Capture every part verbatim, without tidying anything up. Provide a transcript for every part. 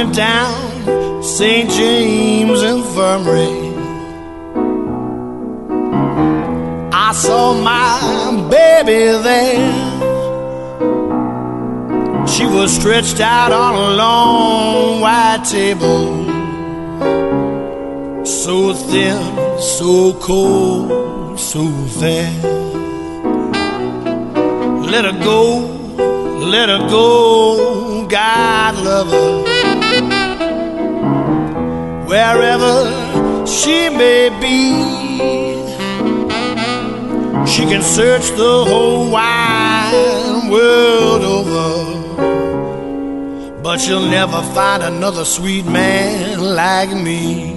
went down Saint James Infirmary. I saw my baby there. She was stretched out on a long white table, so thin, so cold, so fair. Let her go, let her go, God love her. Wherever she may be, she can search the whole wide world over, but she'll never find another sweet man like me.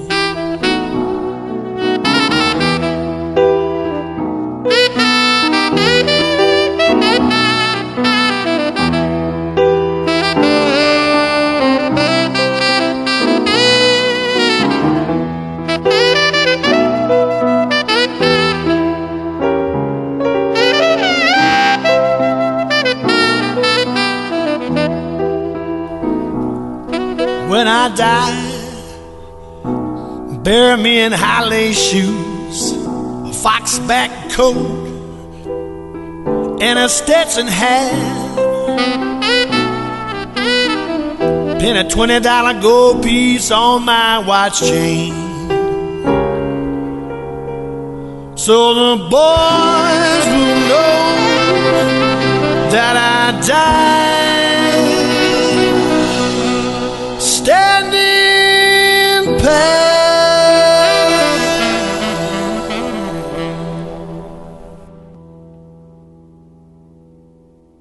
When I die, bury me in high lace shoes, a fox-back coat, and a Stetson hat. Pin a twenty dollar gold piece on my watch chain, so the boys will know that I died